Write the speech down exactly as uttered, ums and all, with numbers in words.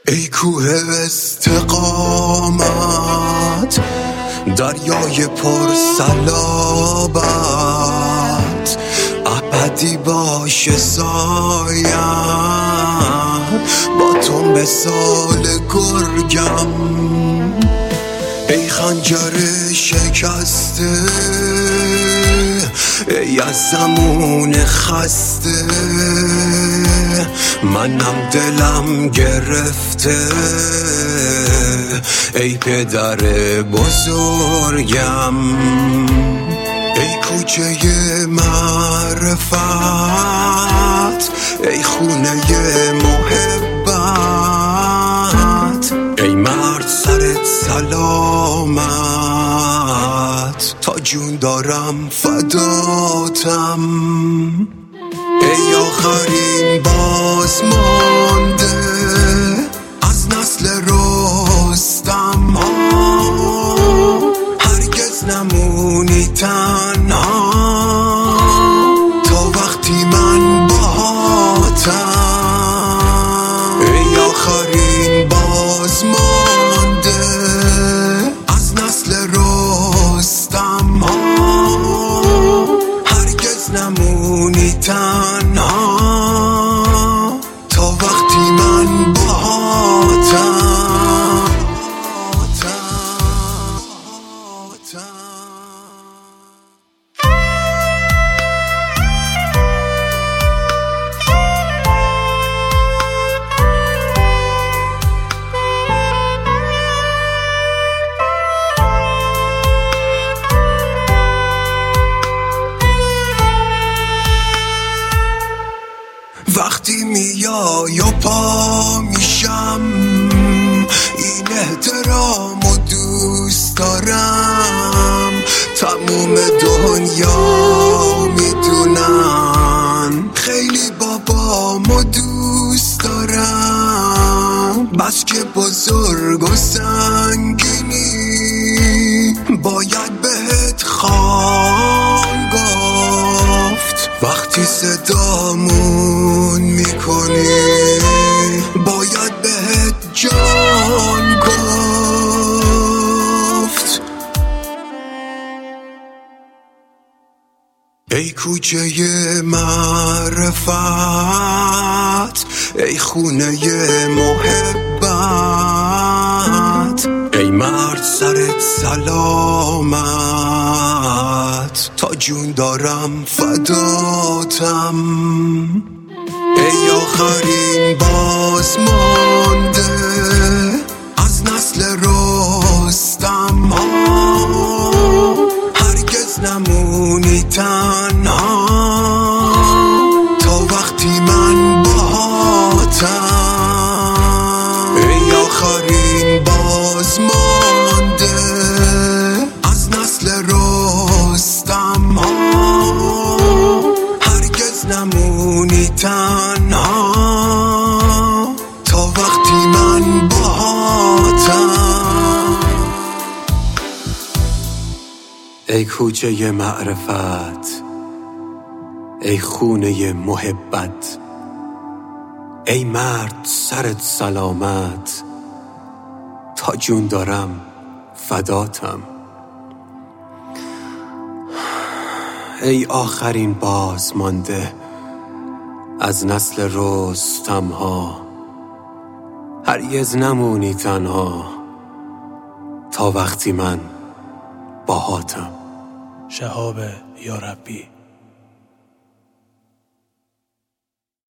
ای کوه استقامت، دریای پر صلابت، ابدی باشه سایم، با تو مثال گرگم. ای خنجر شکسته، ای از زمون خسته، منم دلم گرفته، ای پدر بزرگم. ای کوچه معرفت، ای خونه محبت، ای مرد سرت سلامت، تا جون دارم فداتم. ای آخرین بازمانده از نسل رستم ها، هرگز نمونی تنها تا وقتی من باهاتم. ای آخرین بازمانده از نسل رستم ها، هرگز نمونی تنها تا وقتی من باهاتم. وقتی میای و پا میشم، این احترام و دوست دارم، تموم دنیا میدونن خیلی بابامو دوست دارم. بس که بزرگ و سنگینی باید بهت خان گفت، وقتی صدامون میکنی باید بهت جان گفت. ای کوچه معرفت، ای خونه محبت، ای مرد سرت سلامت، تا جون دارم فداتم. ای آخرین بازمانده از نسل رستم ها، هرگز نمونی تنها تا وقتی من باهاتم. ای آخرین بازمانده از نسل رستم ها، هرگز نمونی تنها تا وقتی من باهاتم. ای کوچه معرفت، ای خونه محبت، ای مرد سرت سلامت، تا جون دارم فداتم. ای آخرین بازمانده از نسل رستم ها، هرگز نمونی تنها تا وقتی من باهاتم. شهاب یا ربی.